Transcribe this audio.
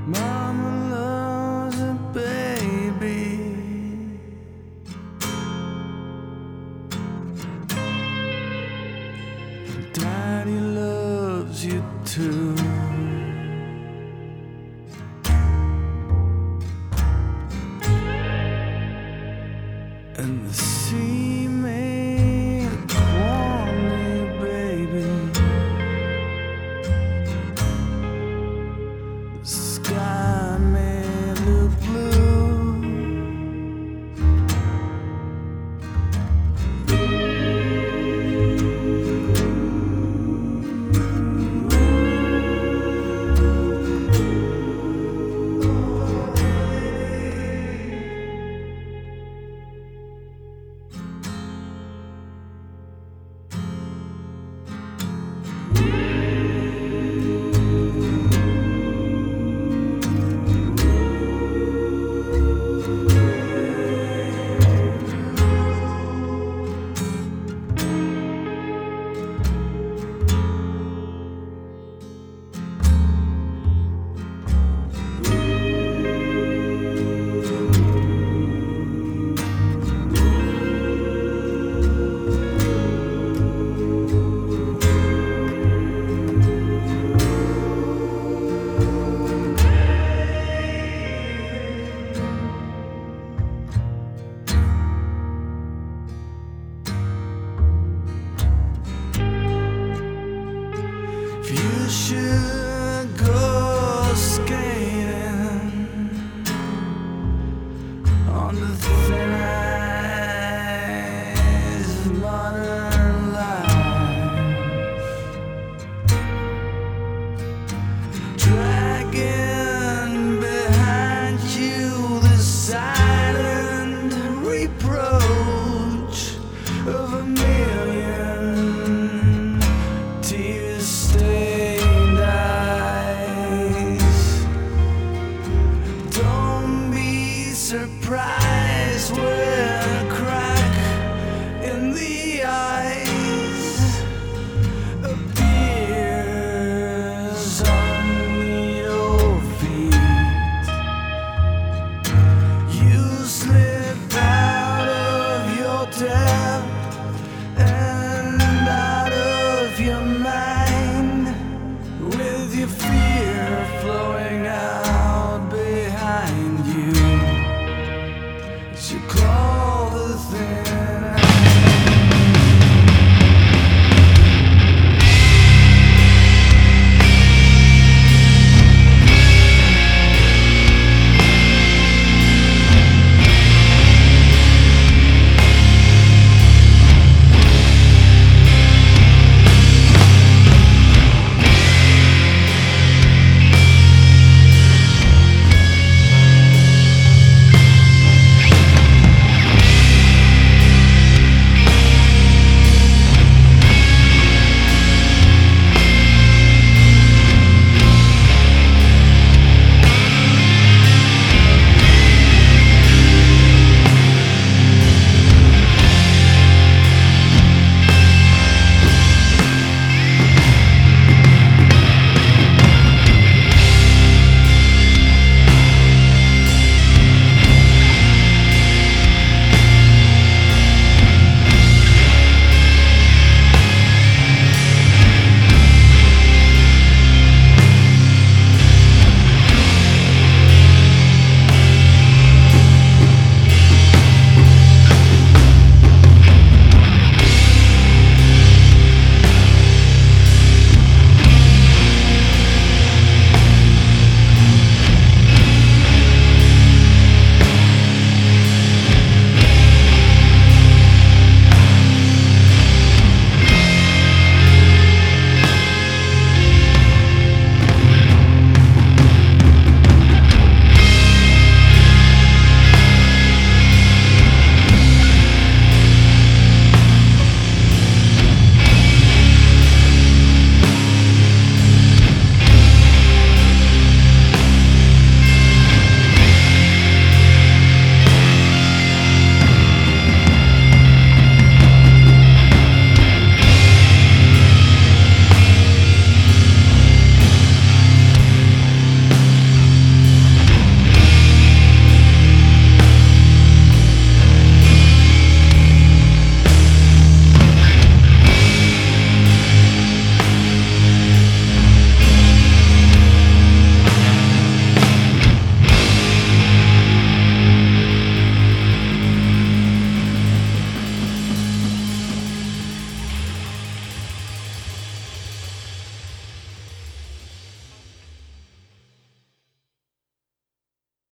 Mama loves a baby. Daddy loves you too. And the sea may want me, baby. The sky may look blue. You should go skating on the thin ice of modern life, dragging behind you the silent reproach of a million tear-stained eyes. Don't be surprised when a crack in the eyes appears on your feet. You slip out of your depth and out of your mind, with your fear flowing out behind you as you claw the thing